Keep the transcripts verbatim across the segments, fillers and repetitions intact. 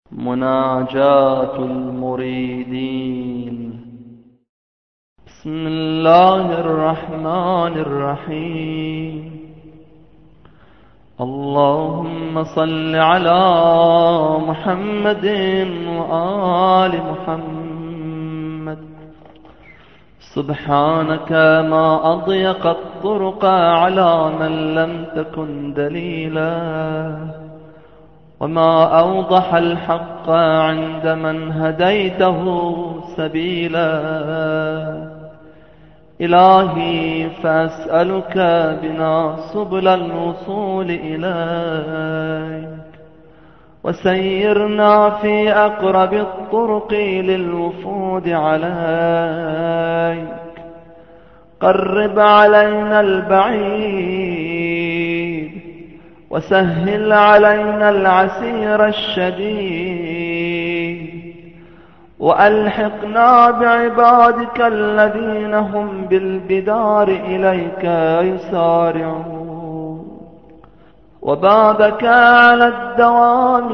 مناجاة المريدين. بسم الله الرحمن الرحيم. اللهم صل على محمد وآل محمد. سبحانك ما أضيق الطرق على من لم تكن دليلا، وما أوضح الحق عند من هديته سبيلا. إلهي فأسألك بنا سبل الوصول إليك، وسيرنا في أقرب الطرق للوفود عليك. قرب علينا البعيد، وسهل علينا العسير الشديد، وألحقنا بعبادك الذين هم بالبدار إليك يسارعون، وبابك على الدوام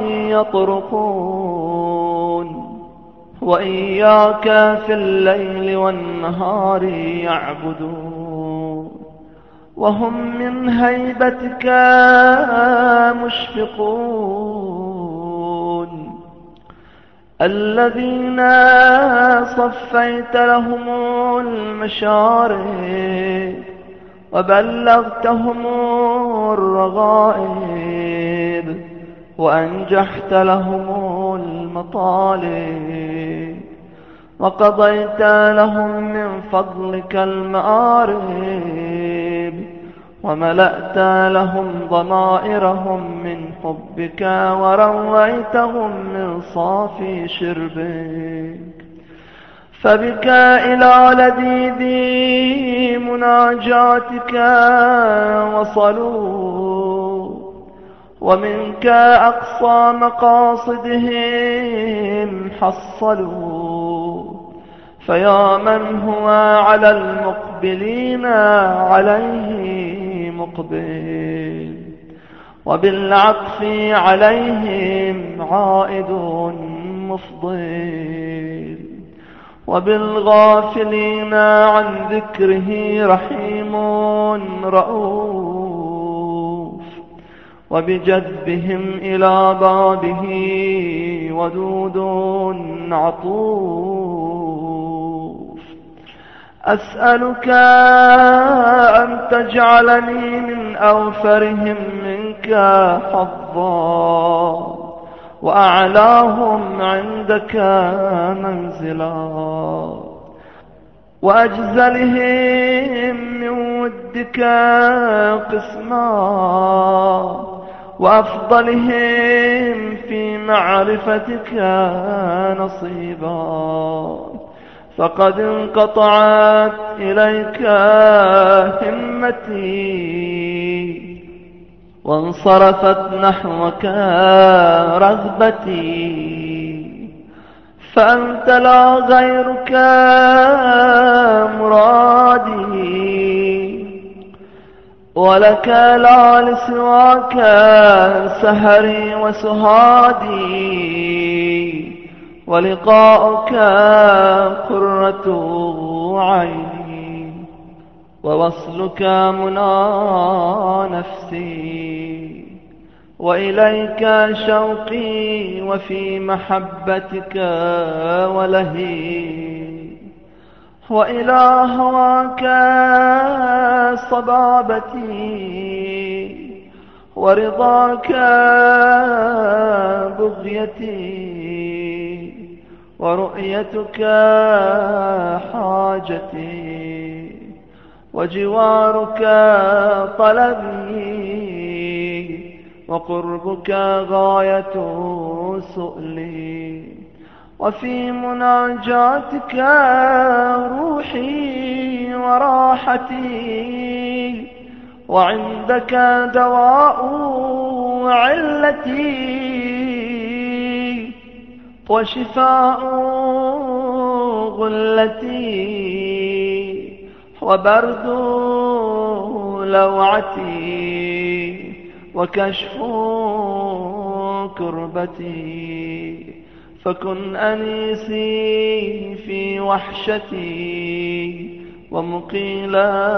يطرقون، وإياك في الليل والنهار يعبدون، وهم من هيبتك مشفقون. الذين صفيت لهم المشارق، وبلغتهم الرغائب، وأنجحت لهم المطالب، وقضيت لهم من فضلك المآرب، وملأت لهم ضمائرهم من حبك، ورويتهم من صافي شربك. فبك إلى لذيذ مناجاتك وصلوا، ومنك أقصى مقاصدهم حصلوا. فيا من هو على المقبلين عليه مقبل، وبالعطف عليهم عائد مفضل، وبالغافلين عن ذكره رحيم رؤوف، وبجذبهم إلى بابه ودود عطوف. أسألك أن تجعلني من أوفرهم منك حظا، وأعلاهم عندك منزلا، وأجزلهم من ودك قسما، وأفضلهم في معرفتك نصيبا. فقد انقطعت إليك همتي، وانصرفت نحوك رغبتي. فأنت لا غيرك مرادي، ولك لا لسواك سهري وسهادي، ولقاؤك قرة عيني، ووصلك منى نفسي، وإليك شوقي، وفي محبتك ولهي، وإلى هواك صبابتي، ورضاك بغيتي، ورؤيتك حاجتي، وجوارك طلبي، وقربك غاية سؤلي. وفي مناجاتك روحي وراحتي، وعندك دواء علتي، وشفاء غلتي، وبرد لوعتي، وكشف كربتي، فكن أنيسي في وحشتي ومقيل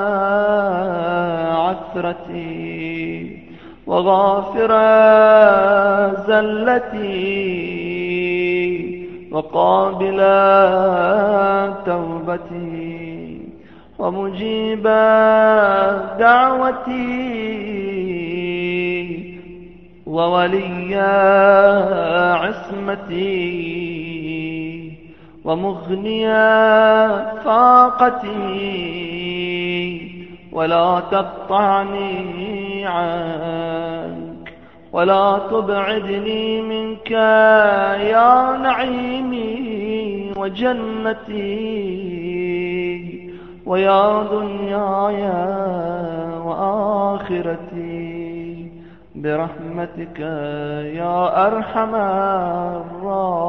عثرتي وغافر زلتي وقابل توبتي ومجيب دعوتي وولي عصمتي ومغني فاقتي، ولا تقطعني عنك ولا تبعدني منك يا نعيمي وجنتي ويا دنياي وآخرتي برحمتك يا أرحم الراحمين.